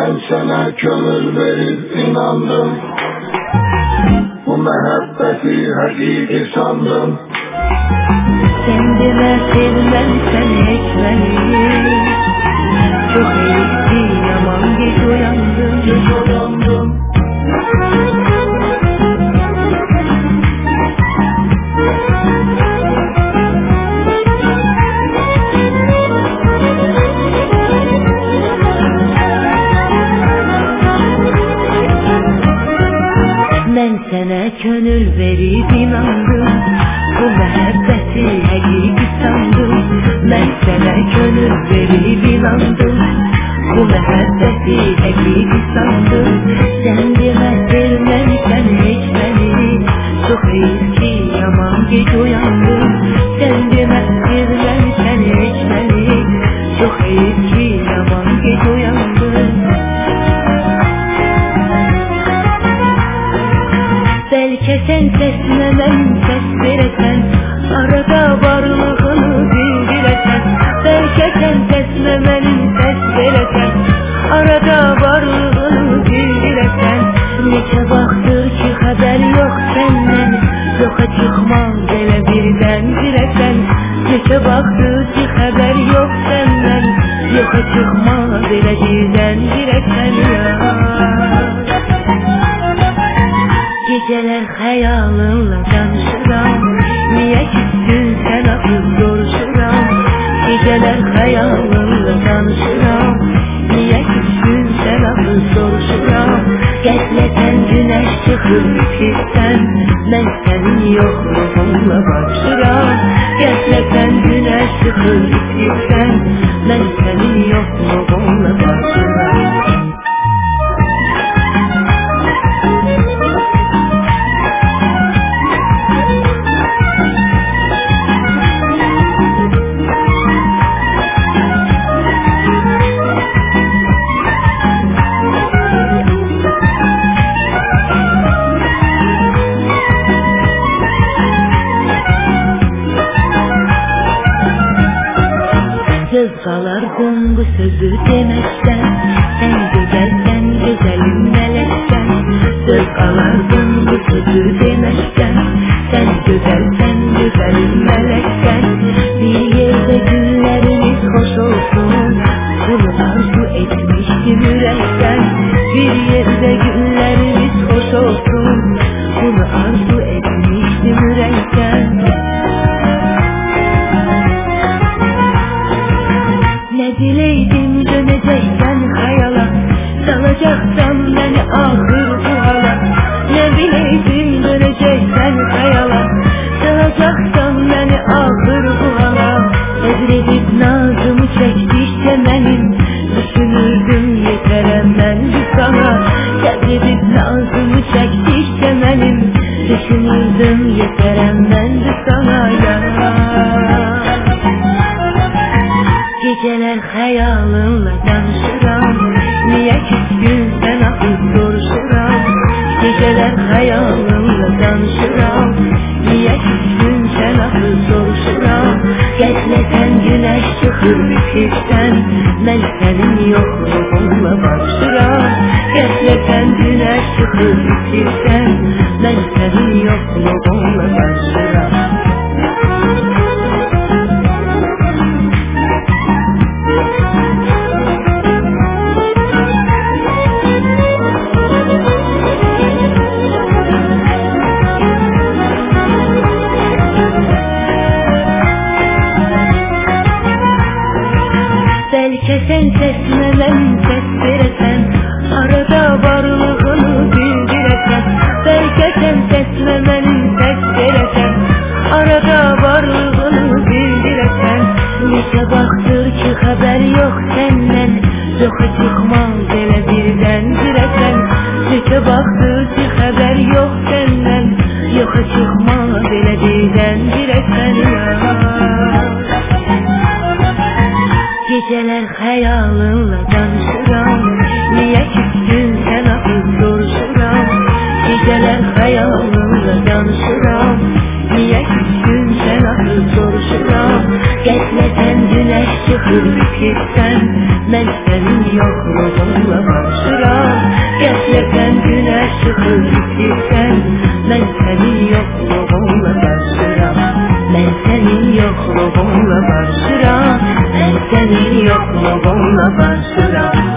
Ben sana gönül verip inandım, bu mehabbeti hakiki sandım. Sen deme sevmem sen hiç beni, çok eski yaman geç uyandım. Ben sana gönül verip inandım, bu mehabbeti hakiki sandım. Ben sana gönül verip inandım, bu mehabbeti hakiki sandım. Sen deme sevmem sen hiç beni, çok eski yaman geç uyandım. Sen deme sevmem sen hiç beni, çok eski yaman geç uyandım. Belki sen seslemem ses veresen, arada varlığını bildiresen. Belki sen seslemem ses veresen, arada varlığını bildiresen. Neçe vaxtdır ki haber yok senden, yoxa çıkmaz elə birden diresen. Neçe vaxtdır ki haber yok senden, yoxa çıkmaz elə birden diresen ya. Geceler hayalınla danışıram, niye küstün sen akıl soruşuram. Geceler hayalınla danışıram, niye küstün sen akıl soruşuram. Gətleten güneş çıkır fikirsen, ben senin yokluğunla başıram. Gətleten güneş çıkır fikirsen, ben senin yokluğunla başıram. Söz kalardın bu sözü demekten, sen güzelsen güzelim melekten. Söz kalardın bu sözü demekten, sen güzelsen güzelim melekten. Bir yerde günlerimiz hoş olsun, bunu arzu etmiştim yürekten. Bir yerde günlerimiz hoş olsun, bunu arzu etmiştim yürekten. Ne dileydim döneceksen hayala, salacaksan beni ahır bu hala. Ne bileydim döneceksen hayala, salacaksan beni ahır bu hala. Ezredip nazımı çektikçe benim, düşünürdüm yeterem ben sana. Ezredip nazımı çektikçe benim, düşünürdüm yeterem ben sana ya. Geceler hayalınla danışıram, niye küskün sen akıl soruşuram. Geceler hayalınla danışıram, niye küskün sen akıl soruşuram. Gətleten güneş çıkır fikirsen, ben senin yokluğunla başıram. Gətleten güneş çıkır fikirsen, ben senin yokluğunla başıram. Belki sen seslemem ses veresen, arada varlığını bildiresen. Belki sen seslemem ses veresen, arada varlığını bildiresen. Neçe vaxtdır ki haber yok senden, yoxa çıkmaz elə birden diresen. Neçe vaxtdır ki haber yok senden, yoxa çıkmaz elə birden diresen ya. Geceler hayalınla danışıram, niye küstün sen akıl soruşuram. Geceler hayalınla danışıram, niye küstün sen akıl soruşuram. Gətleten güneş çıkır fikirsen, ben senin yokluğunla barışıram. Gerçekten güneş çıkır itirsen, ben senin yokluğunla barışıram. Ben senin yokluğunla barışıram. Ben senin yokluğunla barışıram.